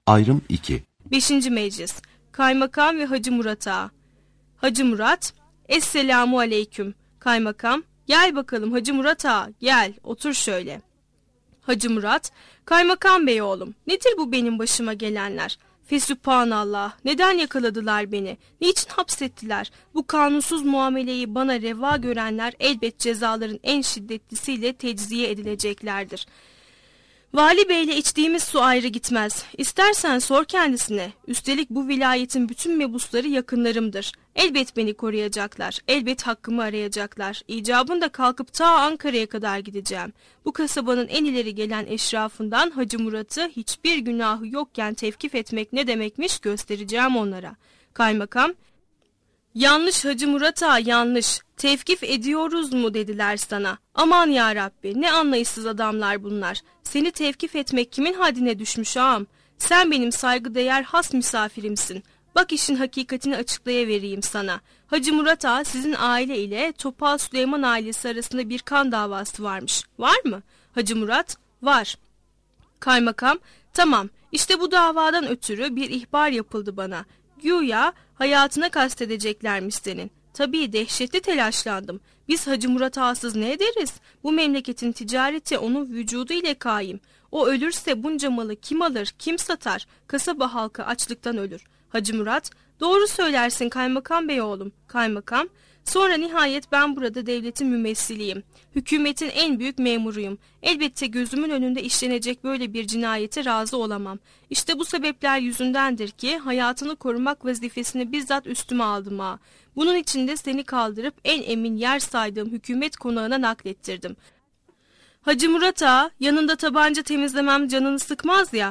Ayrım 2. 5. Meclis. Kaymakam ve Hacı Murat Ağa. Hacı Murat, Esselamu Aleyküm. Kaymakam, gel bakalım Hacı Murat Ağa, gel, otur şöyle. Hacı Murat, Kaymakam Bey oğlum, nedir bu benim başıma gelenler? Fesübhanallah, neden yakaladılar beni? Niçin hapsettiler? Bu kanunsuz muameleyi bana reva görenler elbet cezaların en şiddetlisiyle tecziye edileceklerdir. Vali Bey'le içtiğimiz su ayrı gitmez. İstersen sor kendisine. Üstelik bu vilayetin bütün mebusları yakınlarımdır. Elbet beni koruyacaklar. Elbet hakkımı arayacaklar. İcabında kalkıp ta Ankara'ya kadar gideceğim. Bu kasabanın en ileri gelen eşrafından Hacı Murat'ı hiçbir günahı yokken tevkif etmek ne demekmiş göstereceğim onlara. Kaymakam, yanlış Hacı Murat Ağa, yanlış. Tevkif ediyoruz mu dediler sana. Aman ya Rabbi, ne anlayışsız adamlar bunlar. Seni tevkif etmek kimin haddine düşmüş ağam? Sen benim saygıdeğer has misafirimsin. Bak işin hakikatini açıklayıvereyim sana. Hacı Murat Ağa sizin aile ile Topal Süleyman ailesi arasında bir kan davası varmış. Var mı? Hacı Murat, var. Kaymakam, tamam, işte bu davadan ötürü bir ihbar yapıldı bana. Güya hayatına kastedeceklermiş senin. Tabii dehşetli telaşlandım. Biz Hacı Murat Ağa'sız ne ederiz? Bu memleketin ticareti onun vücudu ile kaim. O ölürse bunca malı kim alır, kim satar? Kasaba halkı açlıktan ölür. Hacı Murat, doğru söylersin Kaymakam Bey oğlum. Kaymakam, sonra nihayet ben burada devletin mümessiliyim. Hükümetin en büyük memuruyum. Elbette gözümün önünde işlenecek böyle bir cinayete razı olamam. İşte bu sebepler yüzündendir ki hayatını korumak vazifesini bizzat üstüme aldım ha. Bunun için de seni kaldırıp en emin yer saydığım hükümet konağına naklettirdim. Hacı Murat Ağa, yanında tabanca temizlemem canını sıkmaz ya.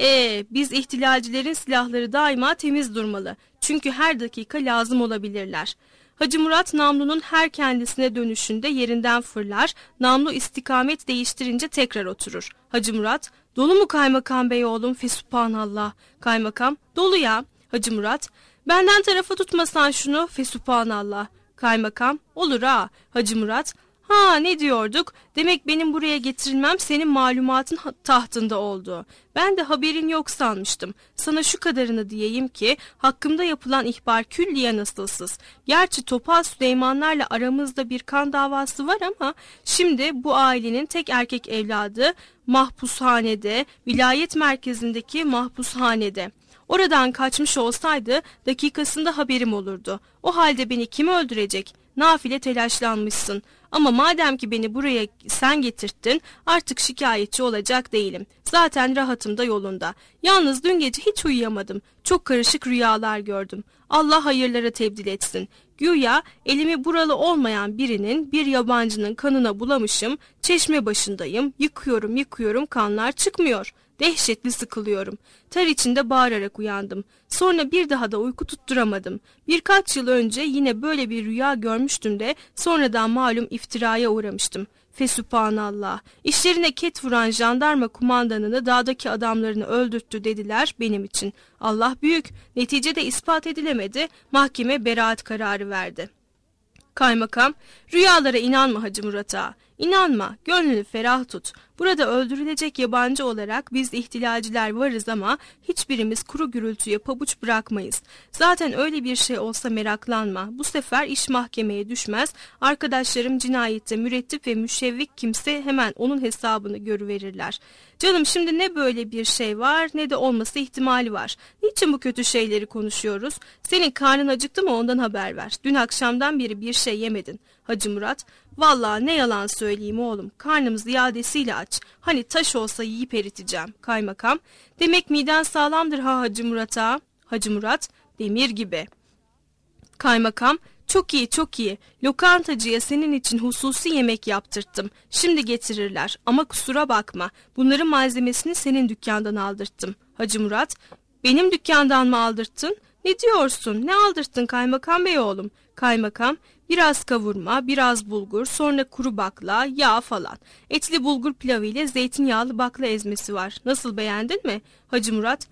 Biz ihtilalcilerin silahları daima temiz durmalı. Çünkü her dakika lazım olabilirler. Hacı Murat namlunun her kendisine dönüşünde yerinden fırlar, namlu istikamet değiştirince tekrar oturur. Hacı Murat, dolu mu Kaymakam Bey oğlum? Fesübhanallah. Kaymakam, dolu ya. Hacı Murat, benden tarafa tutmasan şunu. Fesübhanallah. Kaymakam, olur ha. Hacı Murat, ha ne diyorduk? Demek benim buraya getirilmem senin malumatın tahtında oldu. Ben de haberin yok sanmıştım. Sana şu kadarını diyeyim ki hakkımda yapılan ihbar külliyen asılsız. Gerçi Topal Süleymanlarla aramızda bir kan davası var ama şimdi bu ailenin tek erkek evladı mahpushanede, vilayet merkezindeki mahpushanede. Oradan kaçmış olsaydı dakikasında haberim olurdu. O halde beni kim öldürecek? Nafile telaşlanmışsın. Ama madem ki beni buraya sen getirttin, artık şikayetçi olacak değilim. Zaten rahatım da yolunda. Yalnız dün gece hiç uyuyamadım. Çok karışık rüyalar gördüm. Allah hayırlara tebdil etsin. Güya elimi buralı olmayan birinin, bir yabancının kanına bulamışım. Çeşme başındayım. Yıkıyorum, kanlar çıkmıyor. Dehşetli sıkılıyorum. Ter içinde bağırarak uyandım. Sonra bir daha da uyku tutturamadım. Birkaç yıl önce yine böyle bir rüya görmüştüm de sonradan malum iftiraya uğramıştım. Fesübhanallah. İşlerine ket vuran jandarma kumandanını dağdaki adamlarını öldürttü dediler benim için. Allah büyük. Neticede ispat edilemedi. Mahkeme beraat kararı verdi. Kaymakam, rüyalara inanma Hacı Murat Ağa. İnanma, gönlünü ferah tut. Burada öldürülecek yabancı olarak biz ihtilalciler varız ama hiçbirimiz kuru gürültüye pabuç bırakmayız. Zaten öyle bir şey olsa meraklanma. Bu sefer iş mahkemeye düşmez. Arkadaşlarım cinayette mürettip ve müşevvik kimse hemen onun hesabını görüverirler. Canım şimdi ne böyle bir şey var ne de olması ihtimali var. Niçin bu kötü şeyleri konuşuyoruz? Senin karnın acıktı mı ondan haber ver. Dün akşamdan beri bir şey yemedin. Hacı Murat, vallahi ne yalan söyleyeyim oğlum, karnım ziyadesiyle aç. Hani taş olsa yiyip eriteceğim. Kaymakam, demek miden sağlamdır ha Hacı Murat Ağa. Hacı Murat, demir gibi. Kaymakam, çok iyi çok iyi. Lokantacıya senin için hususi yemek yaptırttım. Şimdi getirirler ama kusura bakma. Bunların malzemesini senin dükkandan aldırttım. Hacı Murat, benim dükkandan mı aldırttın? Ne diyorsun? Ne aldırttın Kaymakam Bey oğlum? Kaymakam, biraz kavurma, biraz bulgur, sonra kuru bakla, yağ falan. Etli bulgur pilavı ile zeytinyağlı bakla ezmesi var. Nasıl, beğendin mi? Hacı Murat,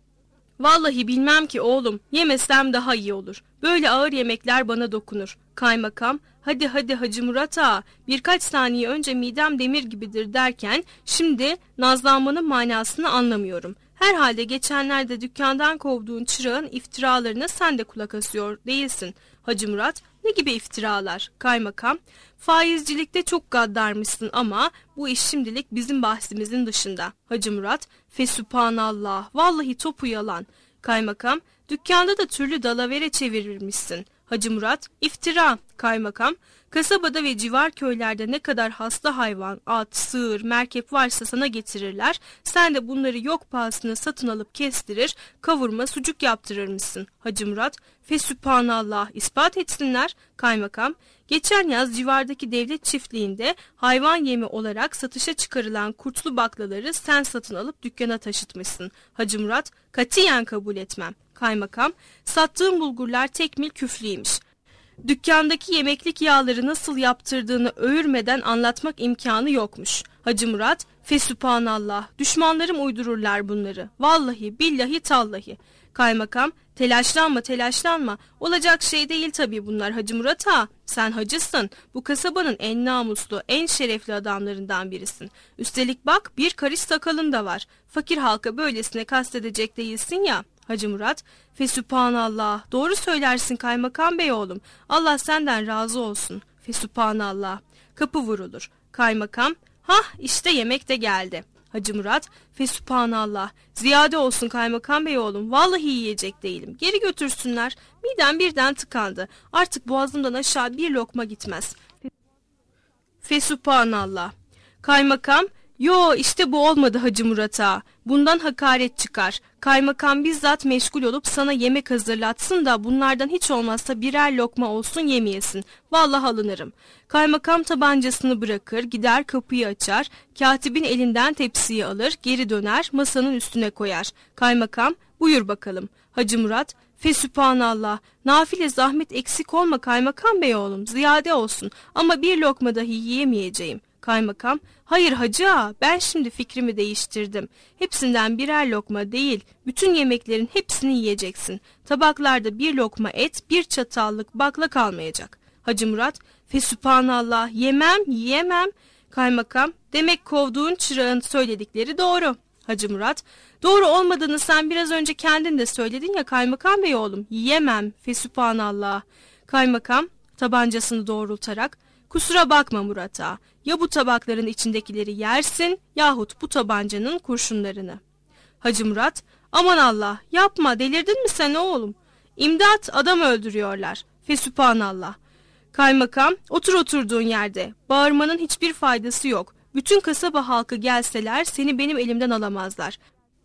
vallahi bilmem ki oğlum, yemesem daha iyi olur. Böyle ağır yemekler bana dokunur. Kaymakam, hadi Hacı Murat Ağa, birkaç saniye önce midem demir gibidir derken şimdi nazlanmanın manasını anlamıyorum. Herhalde geçenlerde dükkandan kovduğun çırağın iftiralarına sen de kulak asıyor değilsin. Hacı Murat, ne gibi iftiralar? Kaymakam, faizcilikte çok gaddarmışsın ama bu iş şimdilik bizim bahsimizin dışında. Hacı Murat, fesübhanallah, vallahi topu yalan. Kaymakam, dükkanda da türlü dalavere çevirirmişsin. Hacı Murat, iftira. Kaymakam, kasabada ve civar köylerde ne kadar hasta hayvan, at, sığır, merkep varsa sana getirirler. Sen de bunları yok pahasına satın alıp kestirir, kavurma, sucuk yaptırırmışsın. Hacı Murat, fesübhanallah, ispat etsinler. Kaymakam, geçen yaz civardaki devlet çiftliğinde hayvan yemi olarak satışa çıkarılan kurtlu baklaları sen satın alıp dükkana taşıtmışsın. Hacı Murat, katiyen kabul etmem. Kaymakam, sattığın bulgurlar tekmil küflüymüş. Dükkandaki yemeklik yağları nasıl yaptırdığını övürmeden anlatmak imkanı yokmuş. Hacı Murat, fesübhanallah, düşmanlarım uydururlar bunları. Vallahi, billahi, tallahi. Kaymakam, telaşlanma, olacak şey değil tabii bunlar Hacı Murat ağa. Sen hacısın, bu kasabanın en namuslu, en şerefli adamlarından birisin. Üstelik bak, bir karış sakalın da var. Fakir halka böylesine kastedecek değilsin ya. Hacı Murat, fesübhanallah, doğru söylersin kaymakam bey oğlum. Allah senden razı olsun. Fesübhanallah. Kapı vurulur. Kaymakam, hah işte yemek de geldi. Hacı Murat, fesübhanallah, ziyade olsun kaymakam bey oğlum, vallahi yiyecek değilim. Geri götürsünler. Midem birden tıkandı. Artık boğazımdan aşağı bir lokma gitmez. Fesübhanallah. Kaymakam, yo işte bu olmadı Hacı Murat ağa. Bundan hakaret çıkar. Kaymakam bizzat meşgul olup sana yemek hazırlatsın da bunlardan hiç olmazsa birer lokma olsun yemeyesin. Vallahi alınırım. Kaymakam tabancasını bırakır, gider kapıyı açar, katibin elinden tepsiyi alır, geri döner, masanın üstüne koyar. Kaymakam, buyur bakalım. Hacı Murat, fesübhanallah, nafile zahmet eksik olma kaymakam bey oğlum, ziyade olsun ama bir lokma dahi yiyemeyeceğim. Kaymakam, hayır hacı ağa, ben şimdi fikrimi değiştirdim. Hepsinden birer lokma değil, bütün yemeklerin hepsini yiyeceksin. Tabaklarda bir lokma et, bir çatallık bakla kalmayacak. Hacı Murat, fesübhanallah, yiyemem. Kaymakam, demek kovduğun çırağın söyledikleri doğru. Hacı Murat, doğru olmadığını sen biraz önce kendin de söyledin ya kaymakam bey oğlum, yiyemem, fesübhanallah. Kaymakam, tabancasını doğrultarak, kusura bakma Murat ağa, ya bu tabakların içindekileri yersin yahut bu tabancanın kurşunlarını. Hacı Murat, aman Allah, yapma, delirdin mi sen oğlum? İmdat, adam öldürüyorlar. Fesübhanallah. Kaymakam, otur oturduğun yerde, bağırmanın hiçbir faydası yok. Bütün kasaba halkı gelseler seni benim elimden alamazlar.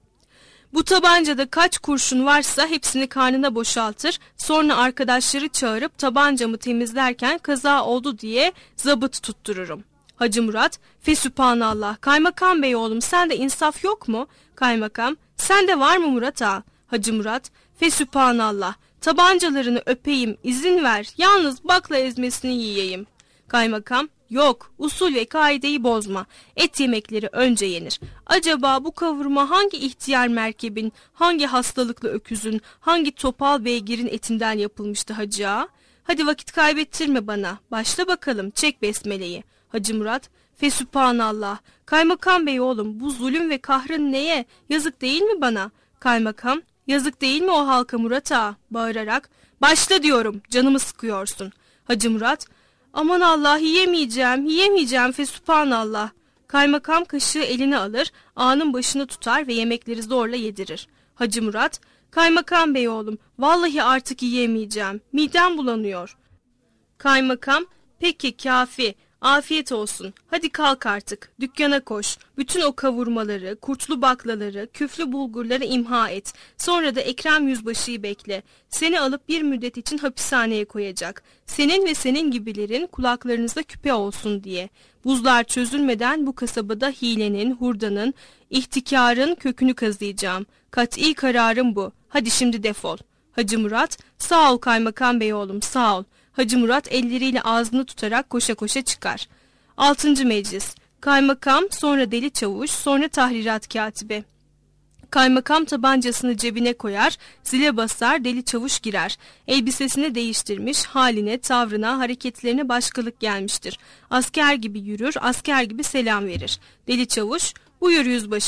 Bu tabancada kaç kurşun varsa hepsini karnına boşaltır, sonra arkadaşları çağırıp tabancamı temizlerken kaza oldu diye zabıt tuttururum. Hacı Murat, fesübhanallah, kaymakam bey oğlum sende insaf yok mu? Kaymakam, sende var mı Murat ağa? Hacı Murat, fesübhanallah, tabancalarını öpeyim, izin ver, yalnız bakla ezmesini yiyeyim. Kaymakam, yok, usul ve kaideyi bozma, et yemekleri önce yenir. Acaba bu kavurma hangi ihtiyar merkebin, hangi hastalıklı öküzün, hangi topal beygirin etinden yapılmıştı hacı ağa? Hadi vakit kaybettirme bana, başla bakalım, çek besmeleyi. Hacı Murat, fesübhanallah, kaymakam bey oğlum bu zulüm ve kahrın neye, yazık değil mi bana? Kaymakam, yazık değil mi o halka Murat ağa? Bağırarak, başla diyorum, canımı sıkıyorsun. Hacı Murat, aman Allah, yiyemeyeceğim fesübhanallah. Kaymakam kaşığı eline alır, ağanın başını tutar ve yemekleri zorla yedirir. Hacı Murat, kaymakam bey oğlum, vallahi artık yiyemeyeceğim, midem bulanıyor. Kaymakam, peki kafi, afiyet olsun, hadi kalk artık, dükkana koş, bütün o kavurmaları, kurtlu baklaları, küflü bulgurları imha et, sonra da Ekrem Yüzbaşı'yı bekle, seni alıp bir müddet için hapishaneye koyacak, senin ve senin gibilerin kulaklarınızda küpe olsun diye. Buzlar çözülmeden bu kasabada hilenin, hurdanın, ihtikarın kökünü kazıyacağım, kat'i kararım bu, hadi şimdi defol. Hacı Murat, sağ ol kaymakam bey oğlum, sağ ol. Hacı Murat elleriyle ağzını tutarak koşa koşa çıkar. 6. Meclis. Kaymakam, sonra deli çavuş, sonra tahrirat katibi. Kaymakam tabancasını cebine koyar, zile basar, deli çavuş girer. Elbisesini değiştirmiş, haline, tavrına, hareketlerine başkalık gelmiştir. Asker gibi yürür, asker gibi selam verir. Deli çavuş, buyur yüzbaşım.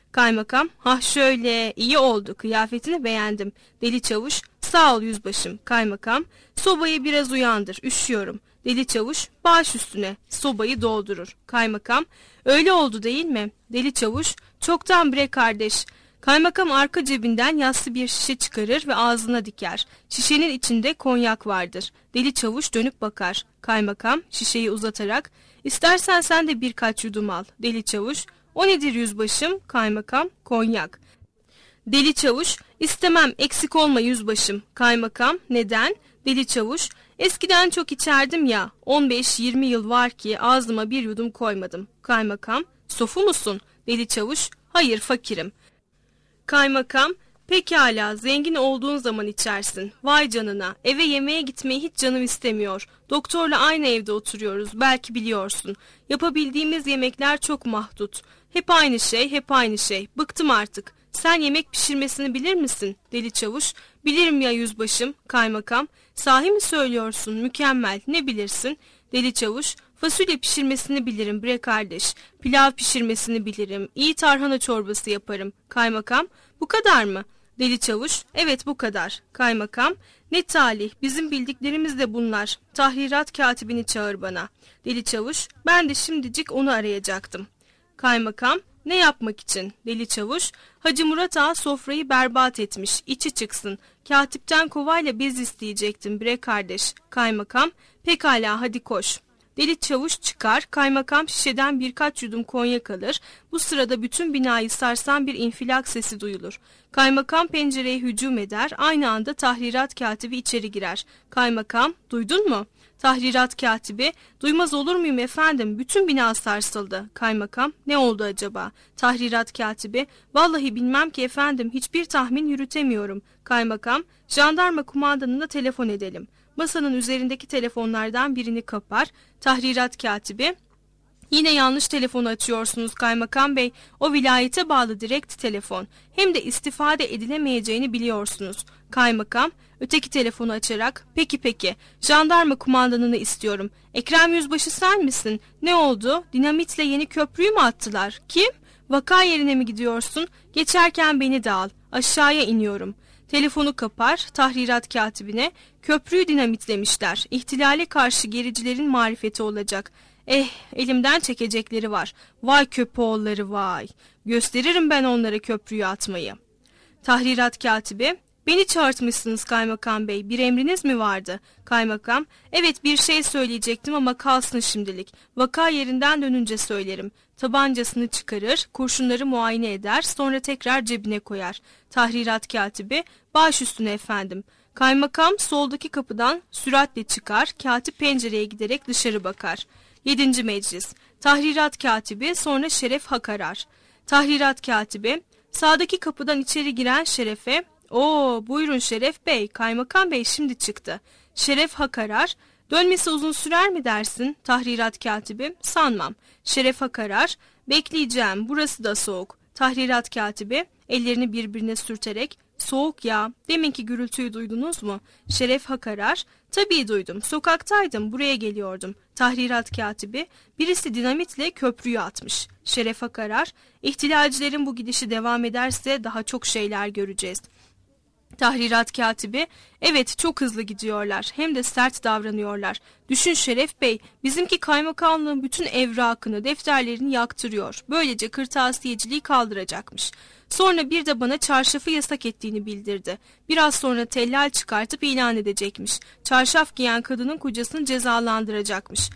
Kaymakam, "Hah şöyle, iyi oldu, kıyafetini beğendim." Deli Çavuş, "Sağ ol yüzbaşım." Kaymakam, "Sobayı biraz uyandır, üşüyorum." Deli Çavuş, "Baş üstüne." Sobayı doldurur. Kaymakam, "Öyle oldu değil mi?" Deli Çavuş, "Çoktan bre kardeş." Kaymakam arka cebinden yassı bir şişe çıkarır ve ağzına diker. Şişenin içinde konyak vardır. Deli Çavuş dönüp bakar. Kaymakam şişeyi uzatarak, "İstersen sen de birkaç yudum al." Deli Çavuş, "O nedir yüzbaşım?" Kaymakam, "Konyak." Deli Çavuş, "İstemem, eksik olma yüzbaşım." Kaymakam, "Neden?" Deli Çavuş, "Eskiden çok içerdim ya, 15-20 yıl var ki ağzıma bir yudum koymadım." Kaymakam, "Sofu musun?" Deli Çavuş, "Hayır, fakirim." Kaymakam, "Pekala, zengin olduğun zaman içersin. Vay canına, eve yemeğe gitmeyi hiç canım istemiyor. Doktorla aynı evde oturuyoruz, belki biliyorsun. Yapabildiğimiz yemekler çok mahdut. Hep aynı şey, hep aynı şey. Bıktım artık. Sen yemek pişirmesini bilir misin?" Deli Çavuş, "Bilirim ya yüzbaşım." Kaymakam, "Sahi mi söylüyorsun? Mükemmel, ne bilirsin?" Deli Çavuş, "Fasulye pişirmesini bilirim bre kardeş. Pilav pişirmesini bilirim. İyi tarhana çorbası yaparım." Kaymakam, "Bu kadar mı?" Deli Çavuş, "Evet, bu kadar." Kaymakam, "Ne talih, bizim bildiklerimiz de bunlar. Tahrirat katibini çağır bana." Deli Çavuş, "Ben de şimdicik onu arayacaktım." Kaymakam, "Ne yapmak için?" Deli Çavuş, "Hacı Murat Ağa sofrayı berbat etmiş, içi çıksın. Katipten kovayla bez isteyecektim bre kardeş." Kaymakam, "Pekala, hadi koş." Deli Çavuş çıkar, kaymakam şişeden birkaç yudum konyak alır. Bu sırada bütün binayı sarsan bir infilak sesi duyulur. Kaymakam pencereye hücum eder, aynı anda tahrirat katibi içeri girer. Kaymakam, "Duydun mu?" Tahrirat katibi, "Duymaz olur muyum efendim, bütün bina sarsıldı." Kaymakam, "Ne oldu acaba?" Tahrirat katibi, "Vallahi bilmem ki efendim, hiçbir tahmin yürütemiyorum." Kaymakam, "Jandarma kumandanına telefon edelim." Masanın üzerindeki telefonlardan birini kapar. Tahrirat katibi, "Yine yanlış telefonu açıyorsunuz kaymakam bey. O vilayete bağlı direkt telefon. Hem de istifade edilemeyeceğini biliyorsunuz." Kaymakam öteki telefonu açarak, Peki, jandarma kumandanını istiyorum. Ekrem Yüzbaşı sen misin? Ne oldu? Dinamitle yeni köprüyü mü attılar? Kim? Vaka yerine mi gidiyorsun? Geçerken beni de al. Aşağıya iniyorum." Telefonu kapar, tahrirat katibine, "Köprüyü dinamitlemişler. İhtilale karşı gericilerin marifeti olacak. Elimden çekecekleri var. Vay köpoğulları vay. Gösteririm ben onlara köprüyü atmayı." Tahrirat katibi, "Beni çağırtmışsınız kaymakam bey. Bir emriniz mi vardı?" Kaymakam, "Evet, bir şey söyleyecektim ama kalsın şimdilik. Vaka yerinden dönünce söylerim." Tabancasını çıkarır, kurşunları muayene eder, sonra tekrar cebine koyar. Tahrirat katibi, "Baş üstüne efendim." Kaymakam soldaki kapıdan süratle çıkar, katip pencereye giderek dışarı bakar. 7. Meclis. Tahrirat katibi, sonra Şeref Hakarar. Tahrirat katibi, sağdaki kapıdan içeri giren Şeref'e, "Oo, buyurun Şeref Bey, kaymakam bey şimdi çıktı." Şeref Hakarar, "Dönmesi uzun sürer mi dersin?" Tahrirat katibi, "Sanmam." Şeref Hakarar, "Bekleyeceğim, burası da soğuk." Tahrirat katibi, ellerini birbirine sürterek, "Soğuk ya, deminki gürültüyü duydunuz mu?" Şeref Hakarar, "Tabii duydum, sokaktaydım, buraya geliyordum." Tahrirat katibi, "Birisi dinamitle köprüyü atmış." Şeref Hakarar, "İhtilalcilerin bu gidişi devam ederse daha çok şeyler göreceğiz." Tahrirat katibi, "Evet, çok hızlı gidiyorlar, hem de sert davranıyorlar. Düşün Şeref Bey, bizimki kaymakamlığın bütün evrakını, defterlerini yaktırıyor. Böylece kırtasiyeciliği kaldıracakmış. Sonra bir de bana çarşafı yasak ettiğini bildirdi. Biraz sonra tellal çıkartıp ilan edecekmiş. Çarşaf giyen kadının kocasını cezalandıracakmış."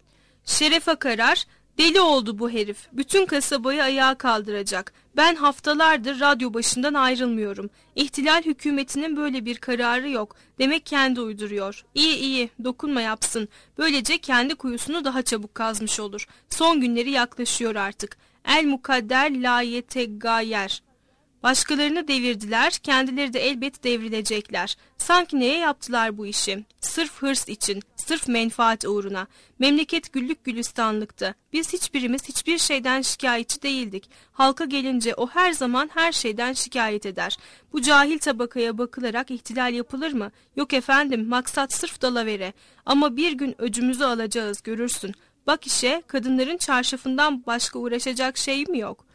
Şeref Hakarar, "Deli oldu bu herif. Bütün kasabayı ayağa kaldıracak. Ben haftalardır radyo başından ayrılmıyorum. İhtilal hükümetinin böyle bir kararı yok. Demek kendi uyduruyor. İyi, dokunma yapsın. Böylece kendi kuyusunu daha çabuk kazmış olur. Son günleri yaklaşıyor artık. El mukadder la yeteggayer." Başkalarını devirdiler, kendileri de elbet devrilecekler. Sanki neye yaptılar bu işi? Sırf hırs için, sırf menfaat uğruna. Memleket güllük gülistanlıktı. Biz hiçbirimiz hiçbir şeyden şikayetçi değildik. Halka gelince o her zaman her şeyden şikayet eder. Bu cahil tabakaya bakılarak ihtilal yapılır mı? Yok efendim, maksat sırf dalavere. Ama bir gün öcümüzü alacağız, görürsün. Bak işe, kadınların çarşafından başka uğraşacak şey mi yok?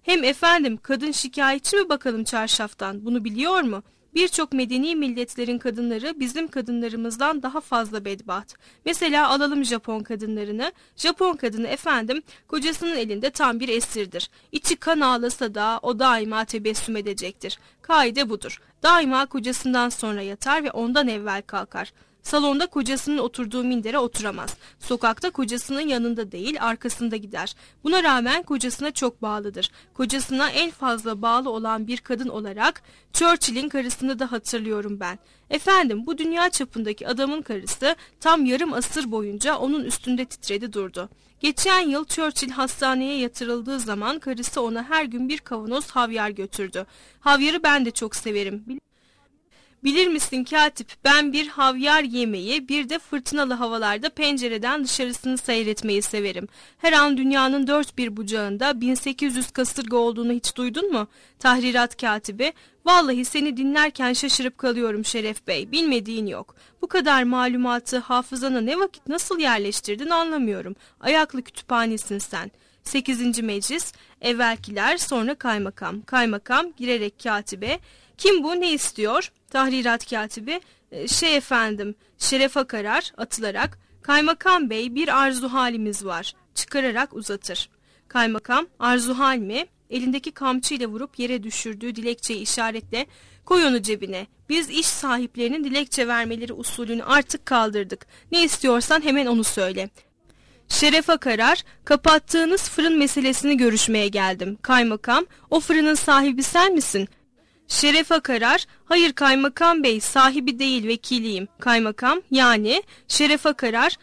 Hem efendim kadın şikayetçi mi bakalım çarşaftan, bunu biliyor mu? Birçok medeni milletlerin kadınları bizim kadınlarımızdan daha fazla bedbaht. Mesela alalım Japon kadınlarını. Japon kadını efendim kocasının elinde tam bir esirdir. İçi kan ağlasa da o daima tebessüm edecektir. Kaide budur. Daima kocasından sonra yatar ve ondan evvel kalkar. Salonda kocasının oturduğu mindere oturamaz. Sokakta kocasının yanında değil arkasında gider. Buna rağmen kocasına çok bağlıdır. Kocasına en fazla bağlı olan bir kadın olarak Churchill'in karısını da hatırlıyorum ben. Efendim bu dünya çapındaki adamın karısı tam yarım asır boyunca onun üstünde titredi durdu. Geçen yıl Churchill hastaneye yatırıldığı zaman karısı ona her gün bir kavanoz havyar götürdü. Havyarı ben de çok severim. Bilir misin katip, ben bir havyar yemeği, bir de fırtınalı havalarda pencereden dışarısını seyretmeyi severim. Her an dünyanın dört bir bucağında 1800 kasırga olduğunu hiç duydun mu? Tahrirat katibi, vallahi seni dinlerken şaşırıp kalıyorum Şeref Bey, bilmediğin yok. Bu kadar malumatı hafızana ne vakit nasıl yerleştirdin anlamıyorum. Ayaklı kütüphanesin sen. 8. Meclis, evvelkiler sonra kaymakam. Kaymakam girerek katibe, kim bu ne istiyor? Tahrirat katibi, efendim, şerefe karar atılarak, kaymakam bey bir arzu halimiz var, çıkararak uzatır. Kaymakam, arzu hal mi? Elindeki kamçıyla vurup yere düşürdüğü dilekçeyi işaretle, koy onu cebine. Biz iş sahiplerinin dilekçe vermeleri usulünü artık kaldırdık. Ne istiyorsan hemen onu söyle. Şerefe karar, kapattığınız fırın meselesini görüşmeye geldim. Kaymakam, o fırının sahibi sen misin? Şerefe karar, hayır kaymakam bey, sahibi değil vekiliyim. Kaymakam, yani şerefe karar,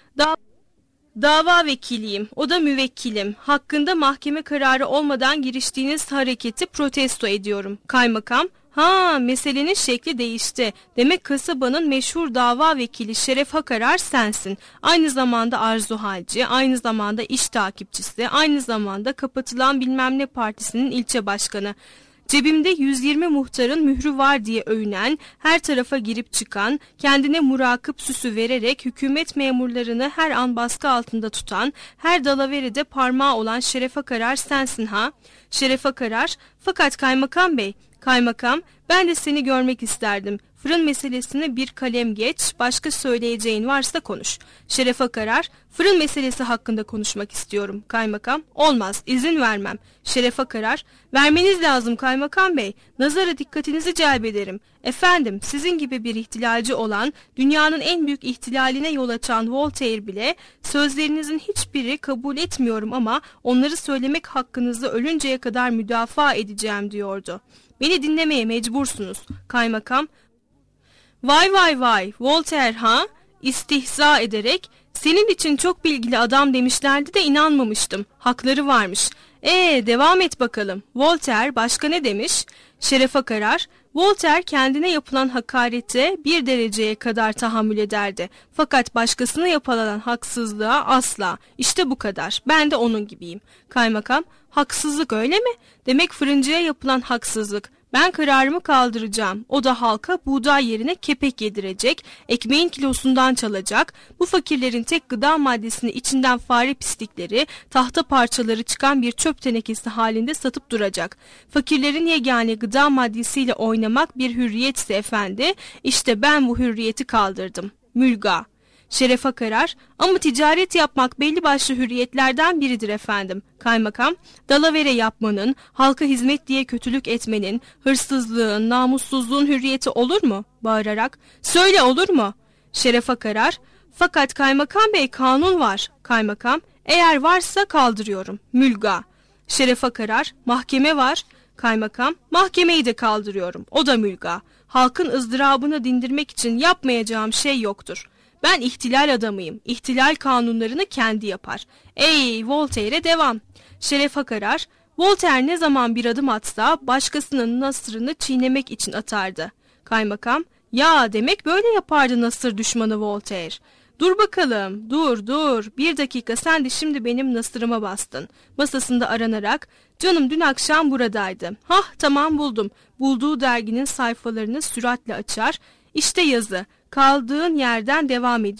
dava vekiliyim, o da müvekkilim. Hakkında mahkeme kararı olmadan giriştiğiniz hareketi protesto ediyorum. Kaymakam, ha meselenin şekli değişti. Demek kasabanın meşhur dava vekili Şerefe karar sensin. Aynı zamanda arzu halci, aynı zamanda iş takipçisi, aynı zamanda kapatılan bilmem ne partisinin ilçe başkanı. Cebimde 120 muhtarın mührü var diye övünen, her tarafa girip çıkan, kendine murakip süsü vererek hükümet memurlarını her an baskı altında tutan, her dalaveride parmağı olan Şerefe karar sensin ha? Şerefe karar, fakat kaymakam bey, kaymakam, ben de seni görmek isterdim. Fırın meselesini bir kalem geç, başka söyleyeceğin varsa konuş. Şerefe karar, fırın meselesi hakkında konuşmak istiyorum. Kaymakam, olmaz, izin vermem. Şerefe karar, vermeniz lazım kaymakam bey. Nazara dikkatinizi celbederim. Efendim, sizin gibi bir ihtilalci olan, dünyanın en büyük ihtilaline yol açan Voltaire bile, sözlerinizin hiçbiri kabul etmiyorum ama onları söylemek hakkınızı ölünceye kadar müdafaa edeceğim diyordu. Beni dinlemeye mecbursunuz. Kaymakam, vay vay vay, Voltaire ha? İstihza ederek, senin için çok bilgili adam demişlerdi de inanmamıştım. Hakları varmış. Devam et bakalım. Voltaire başka ne demiş? Şerefe karar, Voltaire kendine yapılan hakarete bir dereceye kadar tahammül ederdi. Fakat başkasına yapılan haksızlığa asla. İşte bu kadar. Ben de onun gibiyim. Kaymakam, haksızlık öyle mi? Demek fırıncıya yapılan haksızlık. Ben kararımı kaldıracağım. O da halka buğday yerine kepek yedirecek, ekmeğin kilosundan çalacak, bu fakirlerin tek gıda maddesini içinden fare pislikleri, tahta parçaları çıkan bir çöp tenekesi halinde satıp duracak. Fakirlerin yegane gıda maddesiyle oynamak bir hürriyetse efendi, işte ben bu hürriyeti kaldırdım. Mülga. Şerefe karar, ama ticaret yapmak belli başlı hürriyetlerden biridir efendim. Kaymakam, dalavere yapmanın, halka hizmet diye kötülük etmenin, hırsızlığın, namussuzluğun hürriyeti olur mu? Bağırarak, söyle olur mu? Şerefe karar, fakat kaymakam bey kanun var. Kaymakam, eğer varsa kaldırıyorum. Mülga. Şerefe karar, mahkeme var. Kaymakam, mahkemeyi de kaldırıyorum. O da mülga. Halkın ızdırabını dindirmek için yapmayacağım şey yoktur. Ben ihtilal adamıyım. İhtilal kanunlarını kendi yapar. Voltaire'e devam. Şerefe karar, Voltaire ne zaman bir adım atsa başkasının nasrını çiğnemek için atardı. Kaymakam, ya demek böyle yapardı nasır düşmanı Voltaire. Dur bakalım, dur, bir dakika, sen de şimdi benim nasırıma bastın. Masasında aranarak, canım dün akşam buradaydı. Tamam buldum. Bulduğu derginin sayfalarını süratle açar. İşte yazı. Kaldığın yerden devam ediyorum.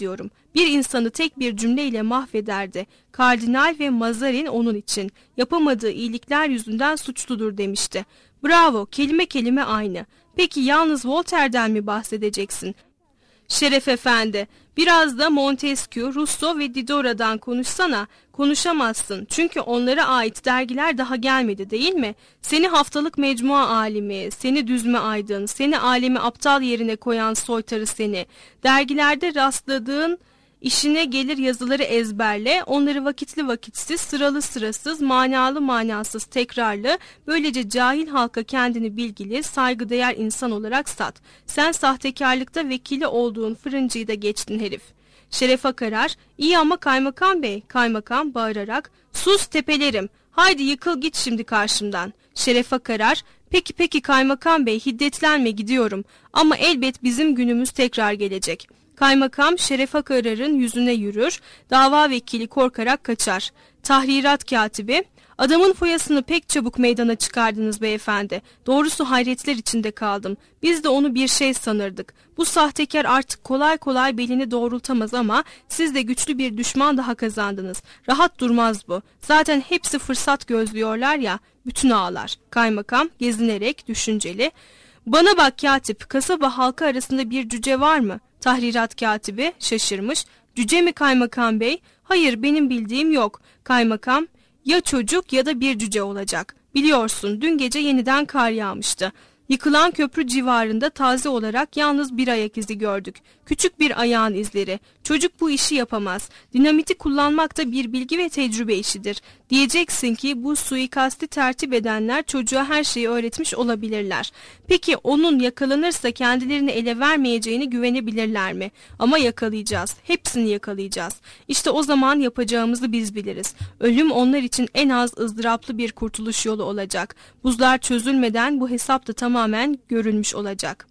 Bir insanı tek bir cümleyle mahvederdi. Kardinal ve Mazarin onun için yapamadığı iyilikler yüzünden suçludur demişti. Bravo, kelime kelime aynı. Peki yalnız Voltaire'den mi bahsedeceksin? Şeref Efendi, biraz da Montesquieu, Rousseau ve Diderot'dan konuşsana. Konuşamazsın çünkü onlara ait dergiler daha gelmedi değil mi? Seni haftalık mecmua alimi, seni düzme aydın, seni alemi aptal yerine koyan soytarı seni. Dergilerde rastladığın İşine gelir yazıları ezberle, onları vakitli vakitsiz, sıralı sırasız, manalı manasız, tekrarlı, böylece cahil halka kendini bilgili, saygıdeğer insan olarak sat. Sen sahtekarlıkta vekili olduğun fırıncıyı da geçtin herif. Şeref Akarar, iyi ama kaymakam bey, kaymakam bağırarak, sus tepelerim, haydi yıkıl git şimdi karşımdan. Şeref Akarar, peki kaymakam bey, hiddetlenme gidiyorum ama elbet bizim günümüz tekrar gelecek. Kaymakam Şeref Akarar'ın yüzüne yürür, dava vekili korkarak kaçar. Tahrirat katibi, adamın foyasını pek çabuk meydana çıkardınız beyefendi. Doğrusu hayretler içinde kaldım. Biz de onu bir şey sanırdık. Bu sahtekar artık kolay kolay belini doğrultamaz ama siz de güçlü bir düşman daha kazandınız. Rahat durmaz bu. Zaten hepsi fırsat gözlüyorlar ya, bütün ağlar. Kaymakam gezinerek düşünceli. Bana bak katip, kasaba halkı arasında bir cüce var mı? Tahrirat katibi şaşırmış. Cüce mi kaymakam bey? Hayır, benim bildiğim yok. Kaymakam, ya çocuk ya da bir cüce olacak. Biliyorsun dün gece yeniden kar yağmıştı. Yıkılan köprü civarında taze olarak yalnız bir ayak izi gördük. Küçük bir ayağın izleri. Çocuk bu işi yapamaz. Dinamiti kullanmak da bir bilgi ve tecrübe işidir. Diyeceksin ki bu suikasti tertip edenler çocuğa her şeyi öğretmiş olabilirler. Peki onun yakalanırsa kendilerini ele vermeyeceğini güvenebilirler mi? Ama yakalayacağız. Hepsini yakalayacağız. İşte o zaman yapacağımızı biz biliriz. Ölüm onlar için en az ızdıraplı bir kurtuluş yolu olacak. Buzlar çözülmeden bu hesap da tamamen görülmüş olacak.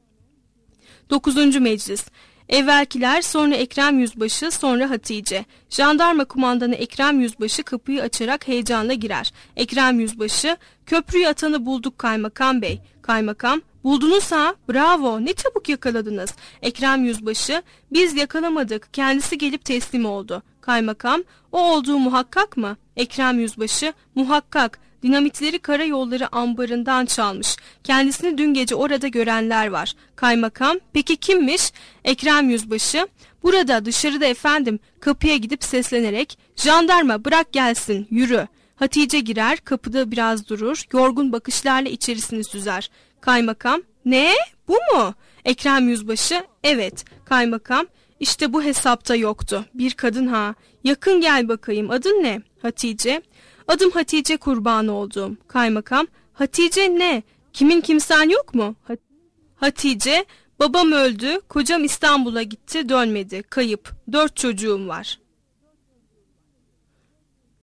9. Meclis. Evvelkiler, sonra Ekrem Yüzbaşı, sonra Hatice. Jandarma kumandanı Ekrem Yüzbaşı kapıyı açarak heyecanla girer. Ekrem Yüzbaşı, köprüyü atanı bulduk kaymakam bey. Kaymakam, buldunuz ha? Bravo, ne çabuk yakaladınız. Ekrem Yüzbaşı, biz yakalamadık, kendisi gelip teslim oldu. Kaymakam, o olduğu muhakkak mı? Ekrem Yüzbaşı, muhakkak. Dinamitleri karayolları ambarından çalmış. Kendisini dün gece orada görenler var. Kaymakam, peki kimmiş? Ekrem Yüzbaşı, burada dışarıda efendim. Kapıya gidip seslenerek, jandarma bırak gelsin, yürü. Hatice girer, kapıda biraz durur, yorgun bakışlarla içerisini süzer. Kaymakam, ne? Bu mu? Ekrem Yüzbaşı, evet. Kaymakam, işte bu hesapta yoktu. Bir kadın ha. Yakın gel bakayım, adın ne? Hatice. Adım Hatice kurban olduğum. Kaymakam, Hatice ne? Kimin kimsen yok mu? Hatice, babam öldü, kocam İstanbul'a gitti, dönmedi, kayıp. 4 çocuğum var.